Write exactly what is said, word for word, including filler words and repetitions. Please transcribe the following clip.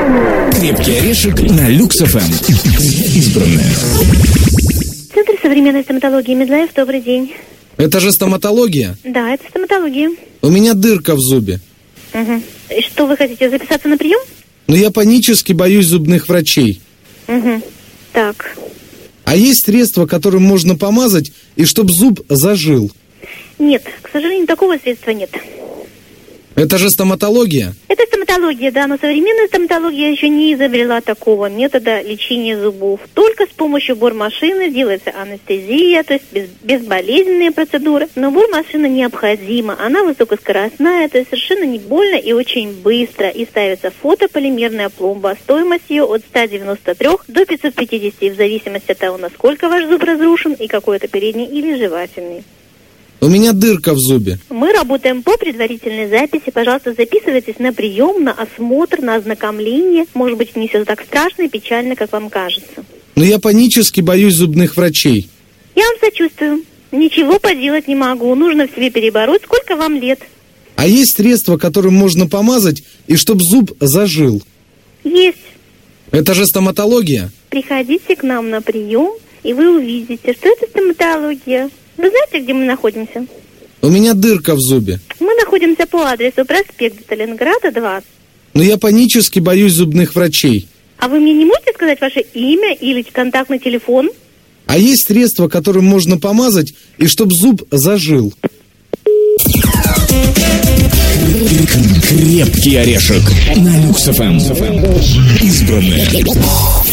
Крепкий орешек на Люкс эф эм. Избранное. Центр современной стоматологии Медлаев, добрый день. Это же стоматология? Да, это стоматология. У меня дырка в зубе. Угу. И что, вы хотите записаться на прием? Но я панически боюсь зубных врачей. Угу. Так. А есть средства, которым можно помазать, и чтоб зуб зажил? Нет, к сожалению, такого средства нет. Это же стоматология? Это стоматология, да, но современная стоматология еще не изобрела такого метода лечения зубов. Только с помощью бормашины делается анестезия, то есть без, безболезненные процедуры. Но бормашина необходима, она высокоскоростная, то есть совершенно не больно и очень быстро. И ставится фотополимерная пломба. Стоимость ее от ста девяноста трёх до пятисот пятидесяти, в зависимости от того, насколько ваш зуб разрушен и какой это передний или жевательный. У меня дырка в зубе. Мы работаем по предварительной записи. Пожалуйста, записывайтесь на прием, на осмотр, на ознакомление. Может быть, не все так страшно и печально, как вам кажется. Но я панически боюсь зубных врачей. Я вам сочувствую. Ничего поделать не могу. Нужно в себе перебороть. Сколько вам лет? А есть средства, которым можно помазать, и чтоб зуб зажил? Есть. Это же стоматология? Приходите к нам на прием, и вы увидите, что это стоматология. Вы знаете, где мы находимся? У меня дырка в зубе. Мы находимся по адресу проспект Сталинграда, двадцать. Но я панически боюсь зубных врачей. А вы мне не можете сказать ваше имя или контактный телефон? А есть средства, которым можно помазать, и чтоб зуб зажил? Крепкий орешек на Люкс эф эм. Избранное.